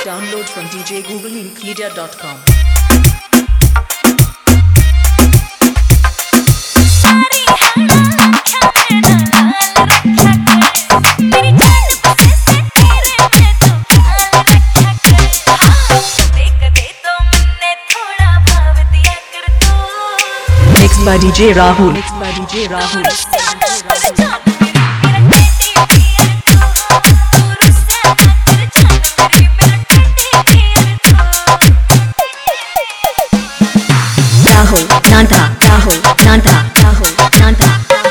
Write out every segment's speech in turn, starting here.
Download from djgooglemedia.com. Mixed by DJ Rahul. Mixed by DJ Rahul. Rahul, Nanta, Rahul, Nanta, Rahul, Nanta,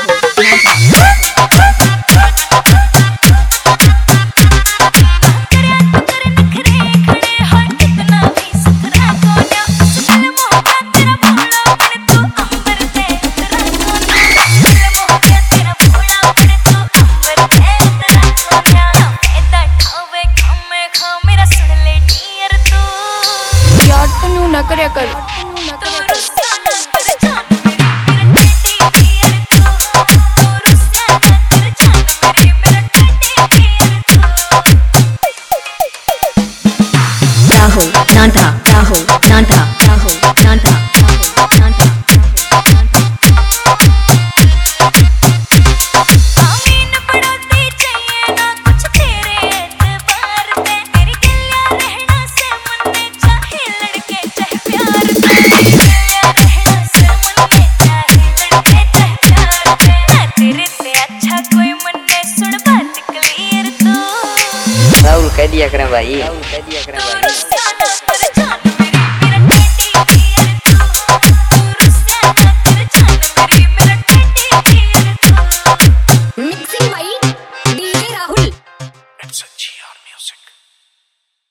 ना करया कर Rahul, Nanta, Rahul, Nanta, Rahul, Nanta, Rahul, Nanta. Rahul कह दिया करें भाई, राहुल कह दिया करें भाई।